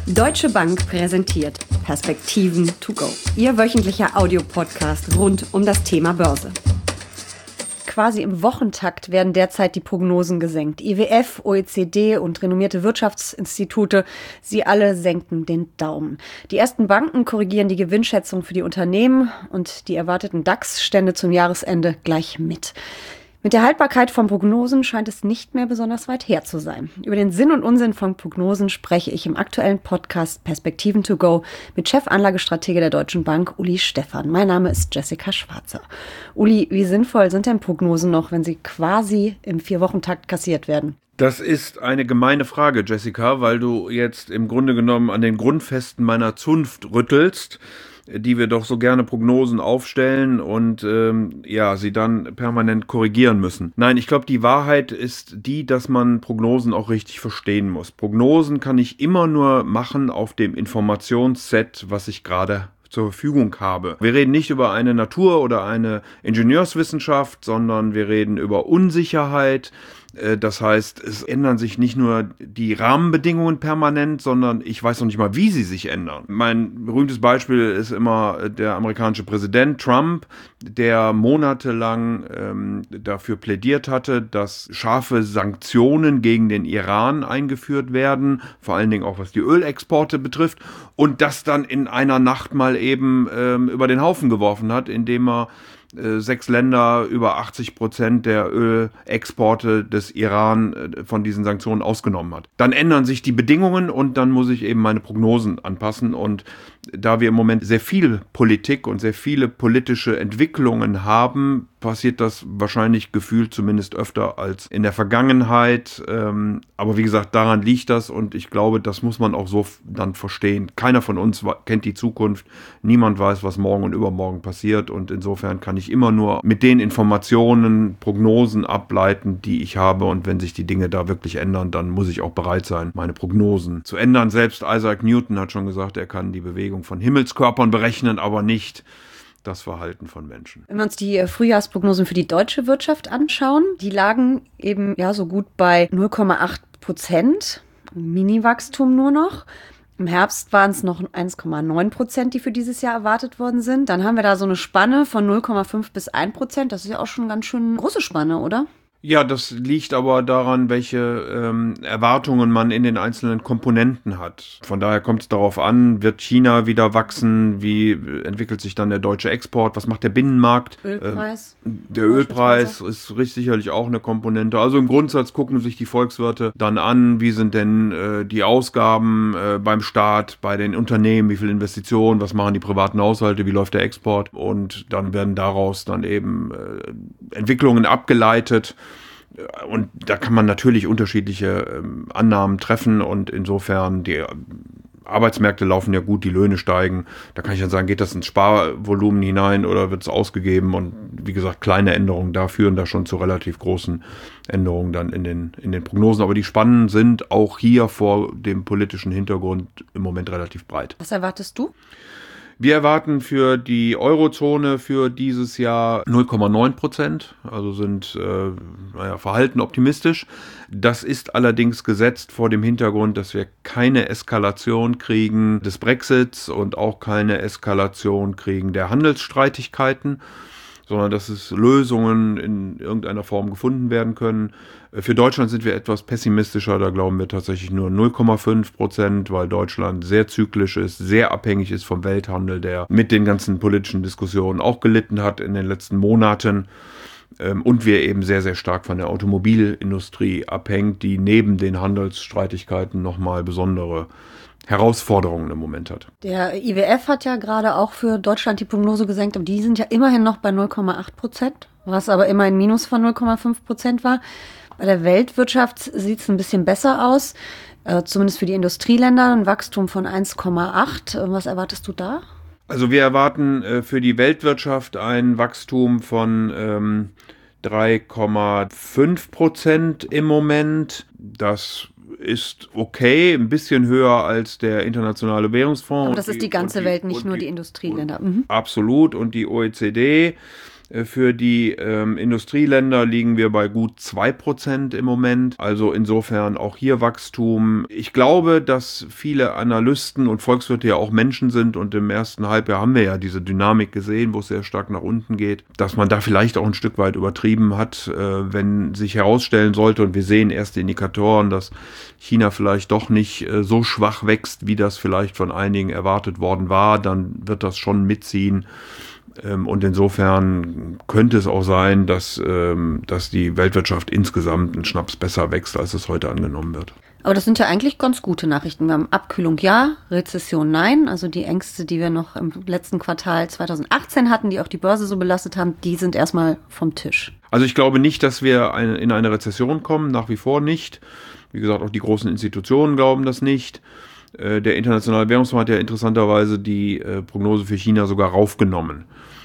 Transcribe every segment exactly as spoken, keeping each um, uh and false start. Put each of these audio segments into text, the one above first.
Deutsche Bank präsentiert Perspektiven to go. Ihr wöchentlicher Audiopodcast rund um das Thema Börse. Quasi im Wochentakt werden derzeit die Prognosen gesenkt. I W F, O E C D und renommierte Wirtschaftsinstitute, sie alle senken den Daumen. Die ersten Banken korrigieren die Gewinnschätzung für die Unternehmen und die erwarteten DAX-Stände zum Jahresende gleich mit. Mit der Haltbarkeit von Prognosen scheint es nicht mehr besonders weit her zu sein. Über den Sinn und Unsinn von Prognosen spreche ich im aktuellen Podcast Perspektiven to go mit Chefanlagestratege der Deutschen Bank, Uli Stephan. Mein Name ist Jessica Schwarzer. Uli, wie sinnvoll sind denn Prognosen noch, wenn sie quasi im Vier-Wochen-Takt kassiert werden? Das ist eine gemeine Frage, Jessica, weil du jetzt im Grunde genommen an den Grundfesten meiner Zunft rüttelst, die wir doch so gerne Prognosen aufstellen und ähm, ja, sie dann permanent korrigieren müssen. Nein, ich glaube, die Wahrheit ist die, dass man Prognosen auch richtig verstehen muss. Prognosen kann ich immer nur machen auf dem Informationsset, was ich gerade zur Verfügung habe. Wir reden nicht über eine Natur- oder eine Ingenieurswissenschaft, sondern wir reden über Unsicherheit. Das heißt, es ändern sich nicht nur die Rahmenbedingungen permanent, sondern ich weiß noch nicht mal, wie sie sich ändern. Mein berühmtes Beispiel ist immer der amerikanische Präsident Trump, der monatelang ähm, dafür plädiert hatte, dass scharfe Sanktionen gegen den Iran eingeführt werden, vor allen Dingen auch was die Ölexporte betrifft, und das dann in einer Nacht mal eben ähm, über den Haufen geworfen hat, indem er sechs Länder über achtzig Prozent der Ölexporte des Iran von diesen Sanktionen ausgenommen hat. Dann ändern sich die Bedingungen und dann muss ich eben meine Prognosen anpassen. Und da wir im Moment sehr viel Politik und sehr viele politische Entwicklungen haben, passiert das wahrscheinlich gefühlt zumindest öfter als in der Vergangenheit. Aber wie gesagt, daran liegt das und ich glaube, das muss man auch so dann verstehen. Keiner von uns kennt die Zukunft. Niemand weiß, was morgen und übermorgen passiert und insofern kann ich immer nur mit den Informationen, Prognosen ableiten, die ich habe und wenn sich die Dinge da wirklich ändern, dann muss ich auch bereit sein, meine Prognosen zu ändern. Selbst Isaac Newton hat schon gesagt, er kann die Bewegung von Himmelskörpern berechnen, aber nicht das Verhalten von Menschen. Wenn wir uns die Frühjahrsprognosen für die deutsche Wirtschaft anschauen, die lagen eben ja so gut bei null Komma acht Prozent, Mini-Wachstum nur noch. Im Herbst waren es noch eins Komma neun Prozent, die für dieses Jahr erwartet worden sind. Dann haben wir da so eine Spanne von null Komma fünf bis ein Prozent. Das ist ja auch schon eine ganz schön große Spanne, oder? Ja, das liegt aber daran, welche ähm, Erwartungen man in den einzelnen Komponenten hat. Von daher kommt es darauf an, wird China wieder wachsen, wie entwickelt sich dann der deutsche Export, was macht der Binnenmarkt? Ölpreis. Ähm, der Ölpreis ist sicherlich auch eine Komponente. Also im Grundsatz gucken sich die Volkswirte dann an, wie sind denn äh, die Ausgaben äh, beim Staat, bei den Unternehmen, wie viel Investitionen, was machen die privaten Haushalte, wie läuft der Export und dann werden daraus dann eben äh, Entwicklungen abgeleitet. Und da kann man natürlich unterschiedliche ähm, Annahmen treffen und insofern die äh, Arbeitsmärkte laufen ja gut, die Löhne steigen. Da kann ich dann sagen, geht das ins Sparvolumen hinein oder wird es ausgegeben? Und wie gesagt, kleine Änderungen da führen da schon zu relativ großen Änderungen dann in den, in den Prognosen. Aber die Spannen sind auch hier vor dem politischen Hintergrund im Moment relativ breit. Was erwartest du? Wir erwarten für die Eurozone für dieses Jahr null Komma neun Prozent, also sind äh, naja, verhalten optimistisch. Das ist allerdings gesetzt vor dem Hintergrund, dass wir keine Eskalation kriegen des Brexits und auch keine Eskalation kriegen der Handelsstreitigkeiten, sondern dass es Lösungen in irgendeiner Form gefunden werden können. Für Deutschland sind wir etwas pessimistischer, da glauben wir tatsächlich nur null Komma fünf Prozent, weil Deutschland sehr zyklisch ist, sehr abhängig ist vom Welthandel, der mit den ganzen politischen Diskussionen auch gelitten hat in den letzten Monaten. Und wir eben sehr, sehr stark von der Automobilindustrie abhängt, die neben den Handelsstreitigkeiten nochmal besondere Herausforderungen im Moment hat. Der I W F hat ja gerade auch für Deutschland die Prognose gesenkt, aber die sind ja immerhin noch bei null Komma acht Prozent, was aber immer ein Minus von null Komma fünf Prozent war. Bei der Weltwirtschaft sieht es ein bisschen besser aus, äh, zumindest für die Industrieländer, ein Wachstum von eins Komma acht. Was erwartest du da? Also wir erwarten äh, für die Weltwirtschaft ein Wachstum von ähm, drei Komma fünf Prozent im Moment. Das ist okay, ein bisschen höher als der Internationale Währungsfonds. Aber das ist die ganze die, Welt, nicht nur die, die Industrieländer. Mhm. Absolut. Und die O E C D Für die ähm, Industrieländer liegen wir bei gut zwei Prozent im Moment. Also insofern auch hier Wachstum. Ich glaube, dass viele Analysten und Volkswirte ja auch Menschen sind und im ersten Halbjahr haben wir ja diese Dynamik gesehen, wo es sehr stark nach unten geht, dass man da vielleicht auch ein Stück weit übertrieben hat, äh, wenn sich herausstellen sollte, und wir sehen erste Indikatoren, dass China vielleicht doch nicht äh, so schwach wächst, wie das vielleicht von einigen erwartet worden war, dann wird das schon mitziehen. Und insofern könnte es auch sein, dass, dass die Weltwirtschaft insgesamt einen Schnaps besser wächst, als es heute angenommen wird. Aber das sind ja eigentlich ganz gute Nachrichten. Wir haben Abkühlung ja, Rezession nein. Also die Ängste, die wir noch im letzten Quartal zwanzig achtzehn hatten, die auch die Börse so belastet haben, die sind erstmal vom Tisch. Also ich glaube nicht, dass wir in eine Rezession kommen, nach wie vor nicht. Wie gesagt, auch die großen Institutionen glauben das nicht. Der Internationale Währungsfonds hat ja interessanterweise die Prognose für China sogar raufgenommen.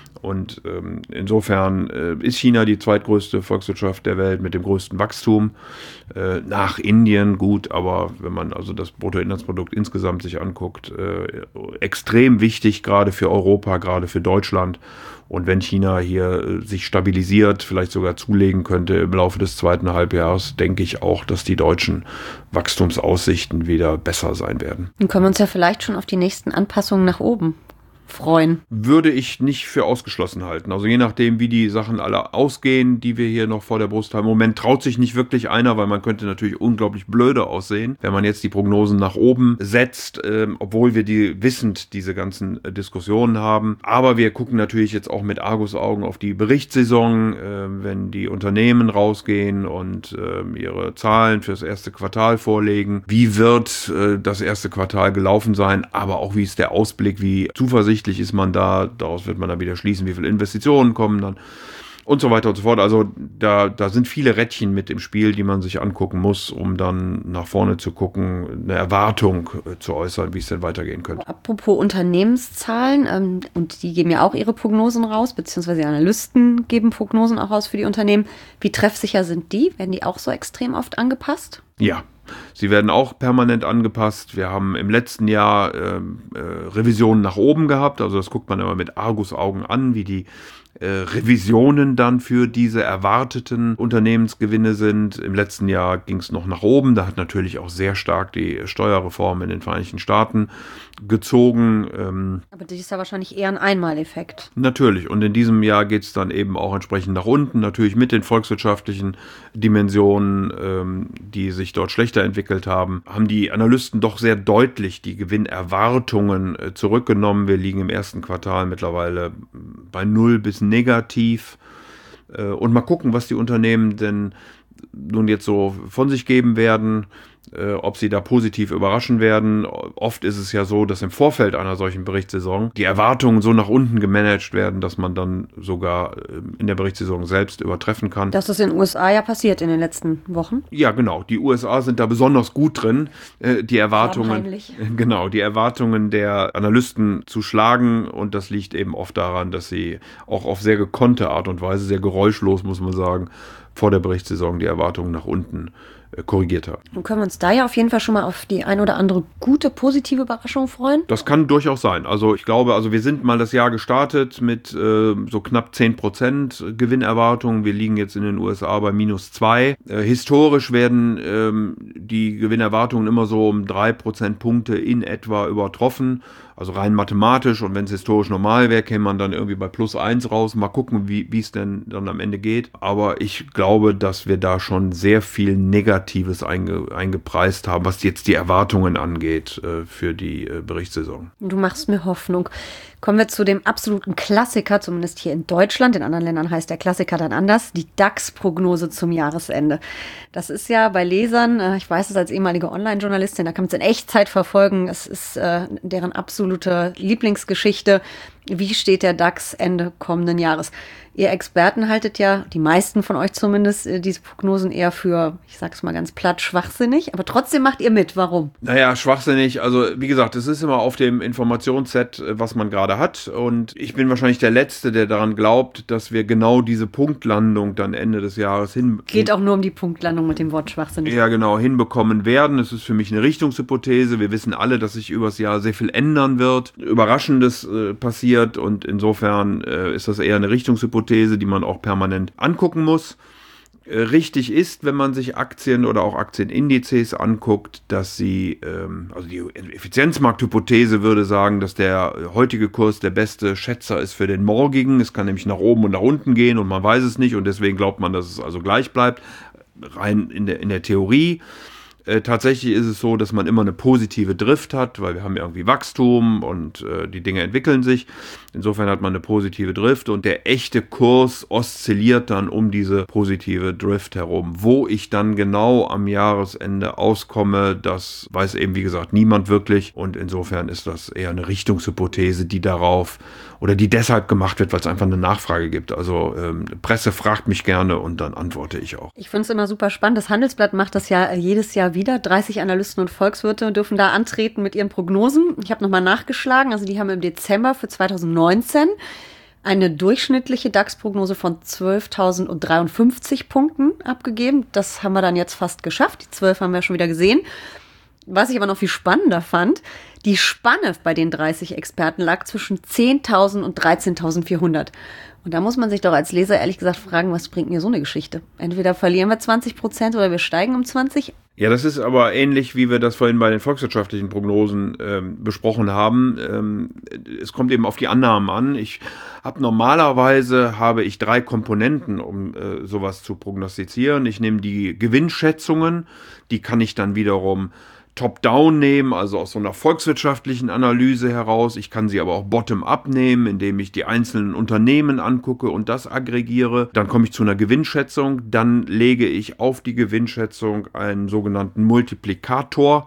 Und ähm, insofern äh, ist China die zweitgrößte Volkswirtschaft der Welt mit dem größten Wachstum. Äh, nach Indien, gut, aber wenn man also das Bruttoinlandsprodukt insgesamt sich anguckt, äh, extrem wichtig, gerade für Europa, gerade für Deutschland. Und wenn China hier äh, sich stabilisiert, vielleicht sogar zulegen könnte im Laufe des zweiten Halbjahres, denke ich auch, dass die deutschen Wachstumsaussichten wieder besser sein werden. Dann können wir uns ja vielleicht schon auf die nächsten Anpassungen nach oben freuen. Würde ich nicht für ausgeschlossen halten. Also je nachdem, wie die Sachen alle ausgehen, die wir hier noch vor der Brust haben. Im Moment traut sich nicht wirklich einer, weil man könnte natürlich unglaublich blöde aussehen, wenn man jetzt die Prognosen nach oben setzt, ähm, obwohl wir die wissend diese ganzen äh, Diskussionen haben. Aber wir gucken natürlich jetzt auch mit Argusaugen auf die Berichtssaison, äh, wenn die Unternehmen rausgehen und äh, ihre Zahlen fürs erste Quartal vorlegen. Wie wird äh, das erste Quartal gelaufen sein? Aber auch wie ist der Ausblick, wie zuversichtlich ist man da, daraus wird man dann wieder schließen, wie viele Investitionen kommen dann und so weiter und so fort. Also da, da sind viele Rädchen mit im Spiel, die man sich angucken muss, um dann nach vorne zu gucken, eine Erwartung äh, zu äußern, wie es denn weitergehen könnte. Apropos Unternehmenszahlen, ähm, und die geben ja auch ihre Prognosen raus, beziehungsweise Analysten geben Prognosen auch raus für die Unternehmen. Wie treffsicher sind die? Werden die auch so extrem oft angepasst? Ja. Sie werden auch permanent angepasst. Wir haben im letzten Jahr äh, äh, Revisionen nach oben gehabt. Also das guckt man immer mit Argusaugen an, wie die äh, Revisionen dann für diese erwarteten Unternehmensgewinne sind. Im letzten Jahr ging es noch nach oben. Da hat natürlich auch sehr stark die Steuerreform in den Vereinigten Staaten gezogen. Ähm, Aber das ist ja wahrscheinlich eher ein Einmaleffekt. Natürlich. Und in diesem Jahr geht es dann eben auch entsprechend nach unten. Natürlich mit den volkswirtschaftlichen Dimensionen, ähm, die sich dort schlechter entwickelt haben, haben die Analysten doch sehr deutlich die Gewinnerwartungen äh, zurückgenommen. Wir liegen im ersten Quartal mittlerweile bei null bis negativ. Äh, und mal gucken, was die Unternehmen denn nun jetzt so von sich geben werden, äh, ob sie da positiv überraschen werden. Oft ist es ja so, dass im Vorfeld einer solchen Berichtssaison die Erwartungen so nach unten gemanagt werden, dass man dann sogar äh, in der Berichtssaison selbst übertreffen kann. Das ist in den U S A ja passiert in den letzten Wochen. Ja, genau. Die U S A sind da besonders gut drin, äh, die Erwartungen, genau, die Erwartungen der Analysten zu schlagen. Und das liegt eben oft daran, dass sie auch auf sehr gekonnte Art und Weise, sehr geräuschlos, muss man sagen, vor der Berichtssaison die Erwartungen nach unten äh, korrigiert haben. Dann können wir uns da ja auf jeden Fall schon mal auf die ein oder andere gute, positive Überraschung freuen. Das kann durchaus sein. Also ich glaube, also wir sind mal das Jahr gestartet mit äh, so knapp zehn Prozent Gewinnerwartungen. Wir liegen jetzt in den U S A bei minus zwei. Äh, historisch werden ähm, die Gewinnerwartungen immer so um drei Prozentpunkte in etwa übertroffen. Also rein mathematisch, und wenn es historisch normal wäre, käme man dann irgendwie bei plus eins raus. Mal gucken, wie es denn dann am Ende geht. Aber ich glaube, dass wir da schon sehr viel Negatives einge, eingepreist haben, was jetzt die Erwartungen angeht äh, für die äh, Berichtssaison. Du machst mir Hoffnung. Kommen wir zu dem absoluten Klassiker, zumindest hier in Deutschland. In anderen Ländern heißt der Klassiker dann anders, die DAX-Prognose zum Jahresende. Das ist ja bei Lesern, äh, ich weiß es als ehemalige Online-Journalistin, da kann man es in Echtzeit verfolgen. Es ist äh, deren absolute Lieblingsgeschichte. Wie steht der DAX Ende kommenden Jahres? Ihr Experten haltet ja, die meisten von euch zumindest, diese Prognosen eher für, ich sag's mal ganz platt, schwachsinnig. Aber trotzdem macht ihr mit. Warum? Naja, schwachsinnig. Also wie gesagt, es ist immer auf dem Informationsset, was man gerade hat. Und ich bin wahrscheinlich der Letzte, der daran glaubt, dass wir genau diese Punktlandung dann Ende des Jahres hin... Geht auch nur um die Punktlandung mit dem Wort schwachsinnig. Ja, genau, hinbekommen werden. Es ist für mich eine Richtungshypothese. Wir wissen alle, dass sich übers Jahr sehr viel ändern wird. Überraschendes äh, passiert. passiert und insofern äh, ist das eher eine Richtungshypothese, die man auch permanent angucken muss. Richtig ist, wenn man sich Aktien oder auch Aktienindizes anguckt, dass sie, ähm, also die Effizienzmarkthypothese würde sagen, dass der heutige Kurs der beste Schätzer ist für den morgigen. Es kann nämlich nach oben und nach unten gehen und man weiß es nicht und deswegen glaubt man, dass es also gleich bleibt, rein in der, in der Theorie. Äh, tatsächlich ist es so, dass man immer eine positive Drift hat, weil wir haben ja irgendwie Wachstum und äh, die Dinge entwickeln sich. Insofern hat man eine positive Drift und der echte Kurs oszilliert dann um diese positive Drift herum. Wo ich dann genau am Jahresende auskomme, das weiß eben wie gesagt niemand wirklich und insofern ist das eher eine Richtungshypothese, die darauf oder die deshalb gemacht wird, weil es einfach eine Nachfrage gibt. Also ähm, Presse fragt mich gerne und dann antworte ich auch. Ich finde es immer super spannend. Das Handelsblatt macht das ja jedes Jahr wieder. dreißig Analysten und Volkswirte dürfen da antreten mit ihren Prognosen. Ich habe nochmal nachgeschlagen. Also die haben im Dezember für zweitausendneunzehn eine durchschnittliche DAX-Prognose von zwölftausenddreiundfünfzig Punkten abgegeben. Das haben wir dann jetzt fast geschafft. Die zwölf haben wir schon wieder gesehen. Was ich aber noch viel spannender fand, die Spanne bei den dreißig Experten lag zwischen zehntausend und dreizehntausendvierhundert. Und da muss man sich doch als Leser ehrlich gesagt fragen, was bringt mir so eine Geschichte? Entweder verlieren wir zwanzig Prozent oder wir steigen um zwanzig. Ja, das ist aber ähnlich, wie wir das vorhin bei den volkswirtschaftlichen Prognosen ähm, besprochen haben. Ähm, es kommt eben auf die Annahmen an. Ich habe normalerweise habe ich drei Komponenten, um äh, sowas zu prognostizieren. Ich nehme die Gewinnschätzungen, die kann ich dann wiederum top-down nehmen, also aus so einer volkswirtschaftlichen Analyse heraus. Ich kann sie aber auch bottom-up nehmen, indem ich die einzelnen Unternehmen angucke und das aggregiere. Dann komme ich zu einer Gewinnschätzung. Dann lege ich auf die Gewinnschätzung einen sogenannten Multiplikator.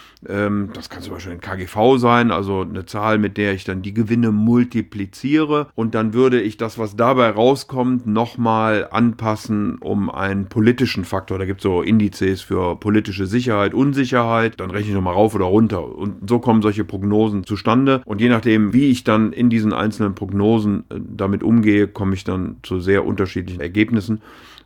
Das kann zum Beispiel ein K G V sein, also eine Zahl, mit der ich dann die Gewinne multipliziere. Und dann würde ich das, was dabei rauskommt, nochmal anpassen um einen politischen Faktor. Da gibt es so Indizes für politische Sicherheit, Unsicherheit. Dann rechne ich nochmal rauf oder runter. Und so kommen solche Prognosen zustande. Und je nachdem, wie ich dann in diesen einzelnen Prognosen damit umgehe, komme ich dann zu sehr unterschiedlichen Ergebnissen.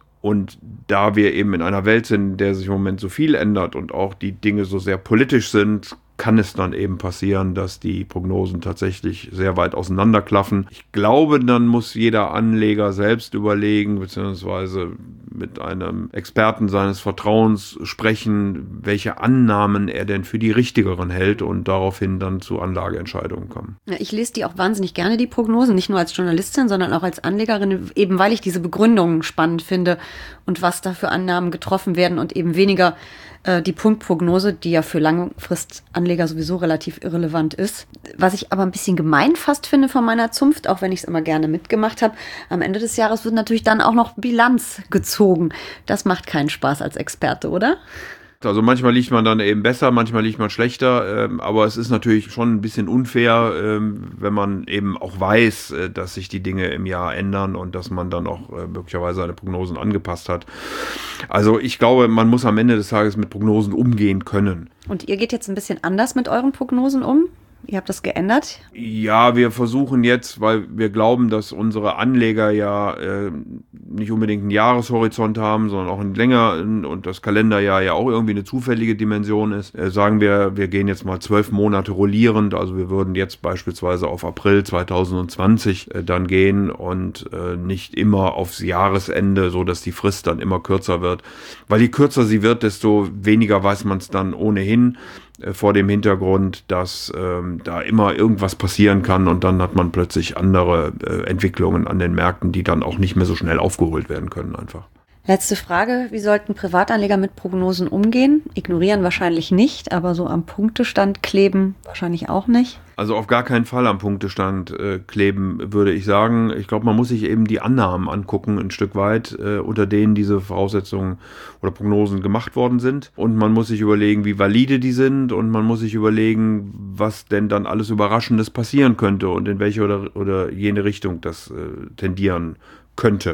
Und da wir eben in einer Welt sind, in der sich im Moment so viel ändert und auch die Dinge so sehr politisch sind, kann es dann eben passieren, dass die Prognosen tatsächlich sehr weit auseinanderklaffen. Ich glaube, dann muss jeder Anleger selbst überlegen, beziehungsweise mit einem Experten seines Vertrauens sprechen, welche Annahmen er denn für die richtigeren hält und daraufhin dann zu Anlageentscheidungen kommen. Ja, ich lese die auch wahnsinnig gerne, die Prognosen, nicht nur als Journalistin, sondern auch als Anlegerin, eben weil ich diese Begründungen spannend finde und was da für Annahmen getroffen werden und eben weniger äh, die Punktprognose, die ja für Langfristanleger sowieso relativ irrelevant ist. Was ich aber ein bisschen gemein fast finde von meiner Zunft, auch wenn ich es immer gerne mitgemacht habe, am Ende des Jahres wird natürlich dann auch noch Bilanz gezogen. Das macht keinen Spaß als Experte, oder? Also manchmal liegt man dann eben besser, manchmal liegt man schlechter, ähm, aber es ist natürlich schon ein bisschen unfair, ähm, wenn man eben auch weiß, äh, dass sich die Dinge im Jahr ändern und dass man dann auch äh, möglicherweise seine Prognosen angepasst hat. Also ich glaube, man muss am Ende des Tages mit Prognosen umgehen können. Und ihr geht jetzt ein bisschen anders mit euren Prognosen um? Ihr habt das geändert? Ja, wir versuchen jetzt, weil wir glauben, dass unsere Anleger ja äh, nicht unbedingt einen Jahreshorizont haben, sondern auch einen längeren und das Kalenderjahr ja auch irgendwie eine zufällige Dimension ist, äh, sagen wir, wir gehen jetzt mal zwölf Monate rollierend, also wir würden jetzt beispielsweise auf April zweitausendzwanzig äh, dann gehen und äh, nicht immer aufs Jahresende, so dass die Frist dann immer kürzer wird, weil je kürzer sie wird, desto weniger weiß man es dann ohnehin. Vor dem Hintergrund, dass ähm, da immer irgendwas passieren kann und dann hat man plötzlich andere äh, Entwicklungen an den Märkten, die dann auch nicht mehr so schnell aufgeholt werden können einfach. Letzte Frage, wie sollten Privatanleger mit Prognosen umgehen? Ignorieren wahrscheinlich nicht, aber so am Punktestand kleben wahrscheinlich auch nicht. Also auf gar keinen Fall am Punktestand äh, kleben, würde ich sagen. Ich glaube, man muss sich eben die Annahmen angucken, ein Stück weit, äh, unter denen diese Voraussetzungen oder Prognosen gemacht worden sind. Und man muss sich überlegen, wie valide die sind und man muss sich überlegen, was denn dann alles Überraschendes passieren könnte und in welche oder, oder jene Richtung das äh, tendieren könnte.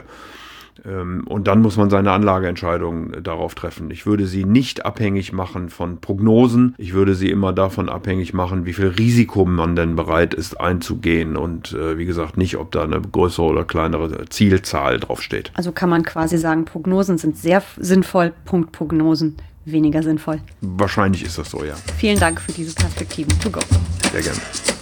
Und dann muss man seine Anlageentscheidungen darauf treffen. Ich würde sie nicht abhängig machen von Prognosen. Ich würde sie immer davon abhängig machen, wie viel Risiko man denn bereit ist einzugehen. Und äh, wie gesagt, nicht, ob da eine größere oder kleinere Zielzahl draufsteht. Also kann man quasi sagen, Prognosen sind sehr sinnvoll, Punktprognosen weniger sinnvoll. Wahrscheinlich ist das so, ja. Vielen Dank für diese Perspektiven. To go. Sehr gerne.